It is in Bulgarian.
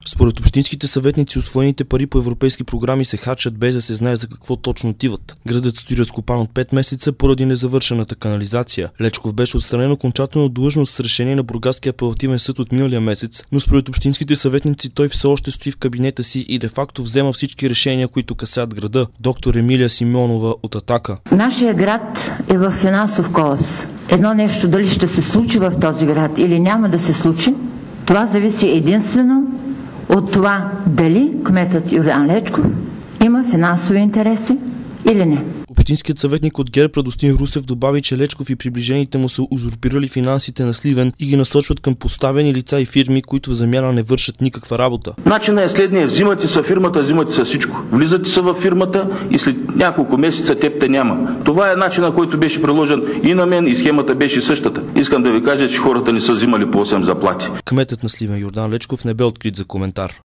Според общинските съветници, усвоените пари по европейски програми се харчат без да се знае за какво точно отиват. Градът стои разкопан от 5 месеца поради незавършената канализация. Лечков беше отстранен окончателно от длъжност с решение на Бургаския апелативен съд от миналия месец, но според общинските съветници той все още стои в кабинета си и де-факто взема всички решения, които касаят града. Доктор Емилия Симеонова от Атака. Нашия град е в финансов колапс. Едно нещо дали ще се случи в този град или няма да се случи, това зависи единствено от това дали кметът Йордан Лечков има финансови интереси или не. Общинският съветник от ГЕРБ Радостин Русев добави, че Лечков и приближените му са узурпирали финансите на Сливен и ги насочват към поставени лица и фирми, които в замяна не вършат никаква работа. Начинът е следния: взимате са фирмата, взимате са всичко. Влизате са във фирмата и след няколко месеца теб няма. Това е начинът, който беше приложен и на мен, и схемата беше същата. Искам да ви кажа, че хората не са взимали по 8 заплати. Кметът на Сливен Йордан Лечков не бе открит за коментар.